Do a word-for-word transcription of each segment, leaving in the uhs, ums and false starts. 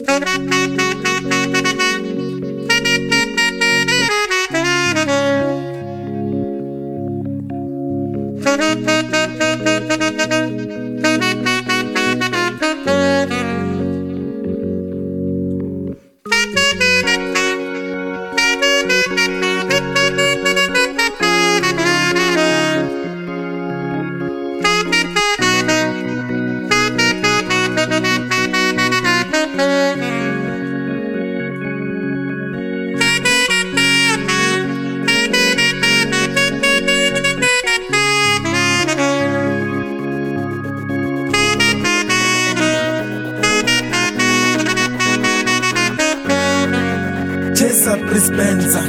Chesa Prispenza.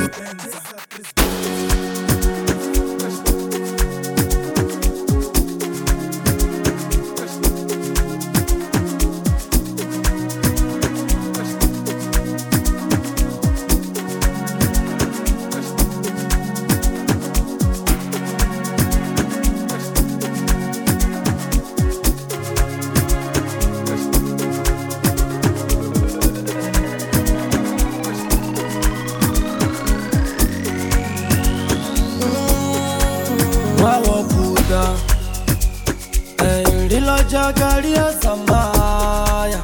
Ndilo jagalia samaya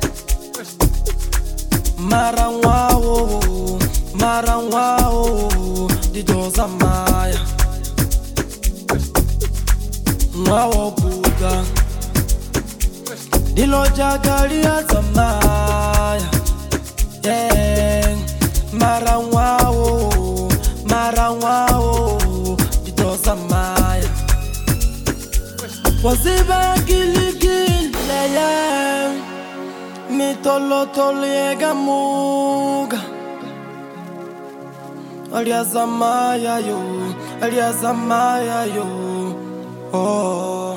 Marangwao, marangwao Dido samaya Mwao Buddha Ndilo jagalia samaya Yeah Marangwao, marangwao Dido samaya Waziba giligile ya Mitolo tolega muga Aliazamaya yo, aliazamaya yo Oh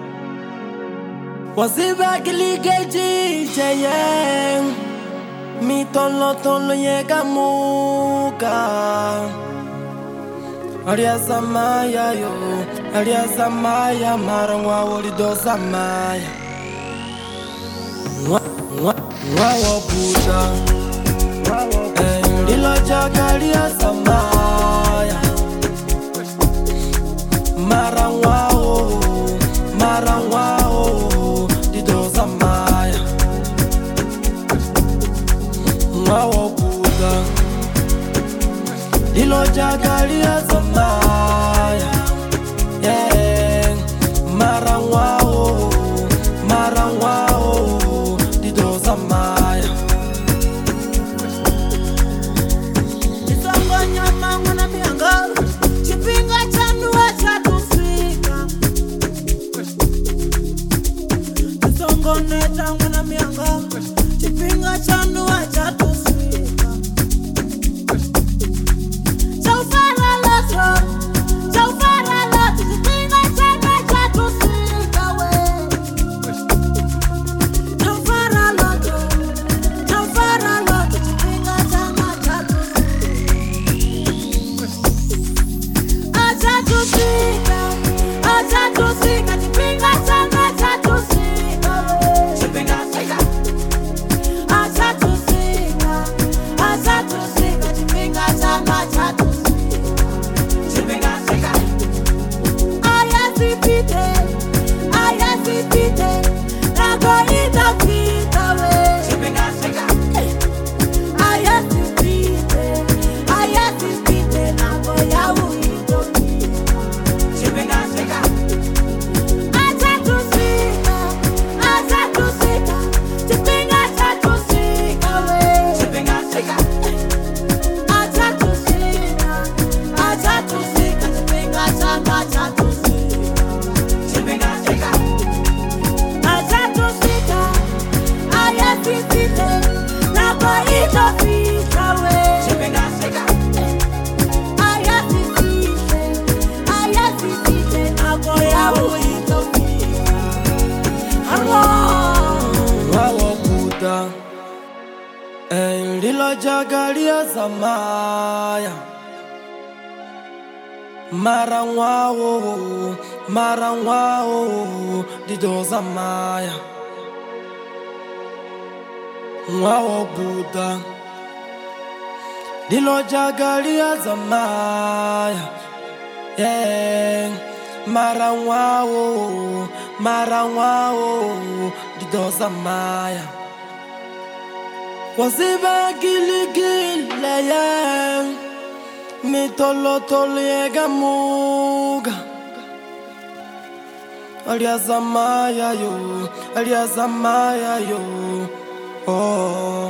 Waziba giligile ya Mitolo tolega muga Aliazamaya yo, aliazamaya marangwa lido samaya Mwawa Buddha Ndilo jagalia samaya Marangwao, marangwao lido samaya Mwawa Buddha Ndilo jagalia samaya Yeah Marangwao, marangwao Dido samaya Isongo nyama mwana mianga Chipinga chanu wacha tufika Isongo neta mwana mianga Chipinga chanu wacha tufika Chaufara loto Chaufara loto Chipinga chanu wacha tufika we Chaufara loto Chaufara loto Chipinga chanu wacha Acha tufika Acha tufika Chipinga chanu wacha tufika we Chipinga chika Acha tufika Acha tufika Chipinga chanu wacha tufika Chipinga chika Aya sipite Aya sipite Nago itafika we Chipinga chika Aya sipite Aya sipite Nago ya uitofika Chipinga chika Acha tufika Acha tufika Chipinga cha tufika we Chipinga chika Acha tufika Acha tufika Chipinga cha macha tufika Chipinga chika Acha tufika Aya sipite Nago itofika we Chipinga chika Aya sipite Aya sipite Nago ya uitofika Allah Mwawa Buddha Ndilo jagalia samaya Marangwao, marangwao Dido samaya Ngwawo Buddha Dilo jagalia zamaya Yeah Mara ngwawo Mara ngwawo Dido zamaya Waziba gili gili yeah Mitolo tolo yega muga Alia zamaya yo Alia zamaya yo Oh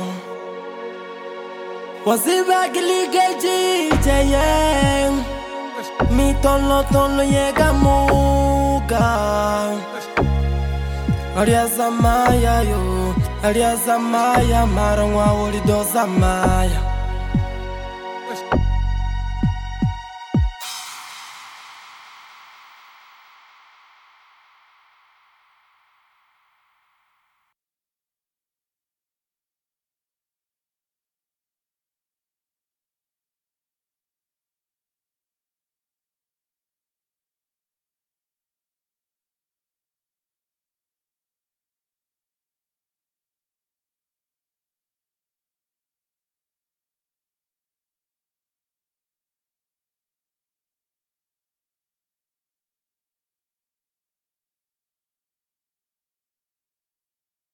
Waziba gili gili yeah Mitolo tolo yega muga Alia zamaya yo Alia zamaya Mara ngwawo Dido zamaya